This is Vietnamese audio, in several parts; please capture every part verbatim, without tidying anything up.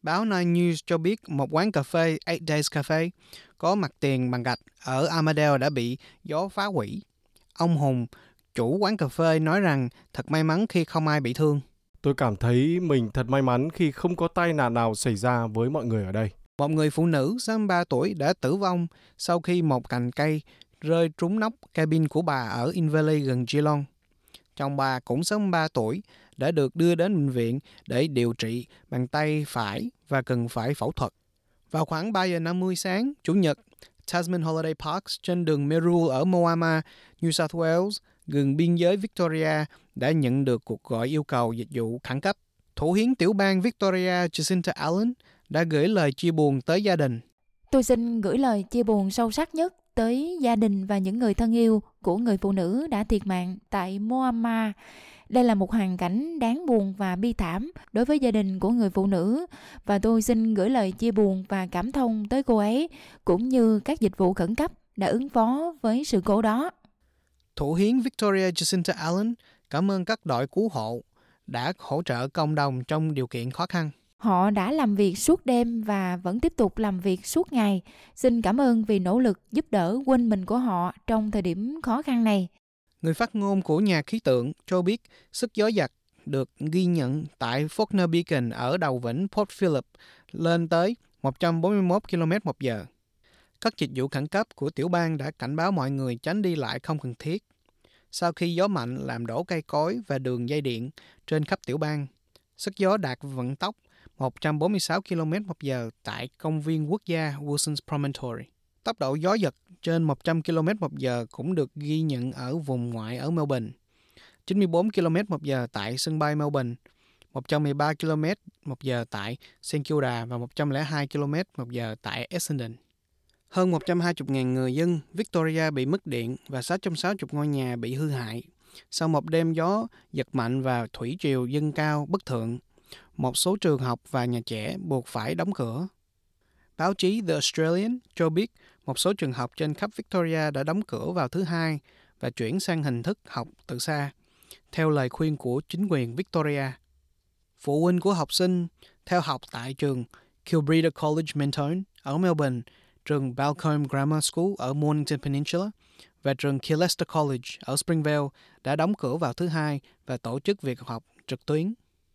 Báo Nine News cho biết một quán cà phê Eight Days Cafe có mặt tiền bằng gạch ở Armadale đã bị gió phá hủy. Ông Hùng, chủ quán cà phê, nói rằng thật may mắn khi không ai bị thương. Tôi cảm thấy mình thật may mắn khi không có tai nạn nào xảy ra với mọi người ở đây. Một người phụ nữ sáu mươi ba tuổi đã tử vong sau khi một cành cây rơi trúng nóc cabin của bà ở In Valley gần Geelong. Chồng bà cũng sáu mươi ba tuổi đã được đưa đến bệnh viện để điều trị bằng tay phải và cần phải phẫu thuật. Vào khoảng ba giờ năm mươi sáng, Chủ nhật, Tasman Holiday Parks trên đường Merule ở Moama, New South Wales, gần biên giới Victoria, đã nhận được cuộc gọi yêu cầu dịch vụ khẩn cấp. Thủ hiến tiểu bang Victoria Jacinta Allen đã gửi lời chia buồn tới gia đình. Tôi xin gửi lời chia buồn sâu sắc nhất tới gia đình và những người thân yêu của người phụ nữ đã thiệt mạng tại Moama. Đây là một hoàn cảnh đáng buồn và bi thảm đối với gia đình của người phụ nữ, và tôi xin gửi lời chia buồn và cảm thông tới cô ấy cũng như các dịch vụ khẩn cấp đã ứng phó với sự cố đó. Thủ hiến Victoria Jacinta Allen cảm ơn các đội cứu hộ đã hỗ trợ cộng đồng trong điều kiện khó khăn. Họ đã làm việc suốt đêm và vẫn tiếp tục làm việc suốt ngày. Xin cảm ơn vì nỗ lực giúp đỡ quên mình của họ trong thời điểm khó khăn này. Người phát ngôn của nhà khí tượng cho biết sức gió giật được ghi nhận tại Faulkner Beacon ở đầu vịnh Port Phillip lên tới một trăm bốn mươi mốt ki lô mét một giờ. Các dịch vụ khẩn cấp của tiểu bang đã cảnh báo mọi người tránh đi lại không cần thiết sau khi gió mạnh làm đổ cây cối và đường dây điện trên khắp tiểu bang. Sức gió đạt vận tốc một trăm bốn mươi sáu ki lô mét một giờ tại công viên quốc gia Wilson's Promontory. Tốc độ gió giật trên một trăm ki lô mét một giờ cũng được ghi nhận ở vùng ngoại ở Melbourne, chín mươi bốn ki lô mét một giờ tại sân bay Melbourne, một trăm mười ba ki lô mét một giờ tại Saint Kilda và một trăm lẻ hai ki lô mét một giờ tại Essendon. Hơn một trăm hai mươi nghìn người dân Victoria bị mất điện và sáu trăm sáu mươi ngôi nhà bị hư hại sau một đêm gió giật mạnh và thủy triều dâng cao bất thường. Một số trường học và nhà trẻ buộc phải đóng cửa. Báo chí The Australian cho biết một số trường học trên khắp Victoria đã đóng cửa vào thứ Hai và chuyển sang hình thức học từ xa, theo lời khuyên của chính quyền Victoria. Phụ huynh của học sinh theo học tại trường Kilbreda College Mentone ở Melbourne, trường Balcombe Grammar School ở Mornington Peninsula và trường Killester College ở Springvale đã đóng cửa vào thứ Hai và tổ chức việc học trực tuyến.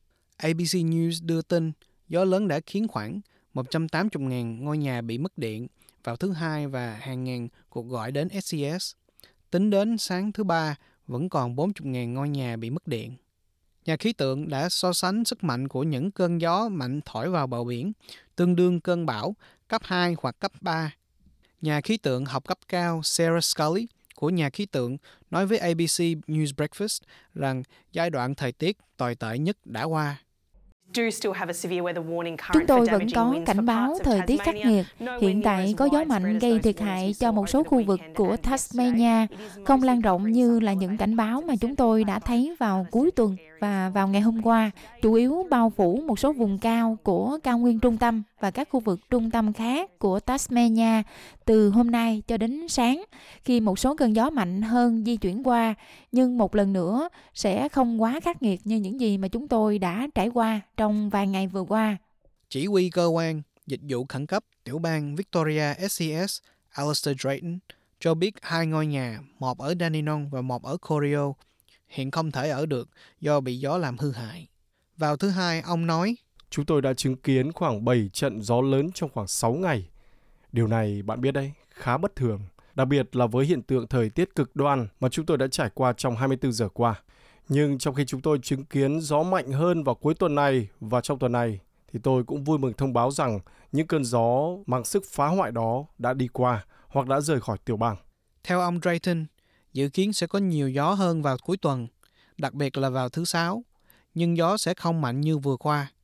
a bê xê News đưa tin gió lớn đã khiến khoảng một trăm tám mươi nghìn ngôi nhà bị mất điện vào thứ Hai và hàng ngàn cuộc gọi đến ét xê ét. Tính đến sáng thứ Ba, vẫn còn bốn mươi nghìn ngôi nhà bị mất điện. Nhà khí tượng đã so sánh sức mạnh của những cơn gió mạnh thổi vào bờ biển, tương đương cơn bão cấp hai hoặc cấp ba. Nhà khí tượng học cấp cao Sarah Scully của nhà khí tượng nói với a bê xê News Breakfast rằng giai đoạn thời tiết tồi tệ nhất đã qua. Chúng tôi vẫn có cảnh báo thời tiết khắc nghiệt. Hiện tại có gió mạnh gây thiệt hại cho một số khu vực của Tasmania, không lan rộng như là những cảnh báo mà chúng tôi đã thấy vào cuối tuần và vào ngày hôm qua, chủ yếu bao phủ một số vùng cao của cao nguyên trung tâm và các khu vực trung tâm khác của Tasmania từ hôm nay cho đến sáng, khi một số cơn gió mạnh hơn di chuyển qua, nhưng một lần nữa sẽ không quá khắc nghiệt như những gì mà chúng tôi đã trải qua trong vài ngày vừa qua. Chỉ huy cơ quan dịch vụ khẩn cấp tiểu bang Victoria ét xê ét Alistair Drayton cho biết hai ngôi nhà, một ở Dandenong và một ở Corio, hiện không thể ở được do bị gió làm hư hại. Vào thứ Hai, ông nói, chúng tôi đã chứng kiến khoảng bảy trận gió lớn trong khoảng sáu ngày. Điều này, bạn biết đấy, khá bất thường, đặc biệt là với hiện tượng thời tiết cực đoan mà chúng tôi đã trải qua trong hai mươi tư giờ qua. Nhưng trong khi chúng tôi chứng kiến gió mạnh hơn vào cuối tuần này và trong tuần này, thì tôi cũng vui mừng thông báo rằng những cơn gió mang sức phá hoại đó đã đi qua hoặc đã rời khỏi tiểu bang. Theo ông Drayton, dự kiến sẽ có nhiều gió hơn vào cuối tuần, đặc biệt là vào thứ Sáu, nhưng gió sẽ không mạnh như vừa qua.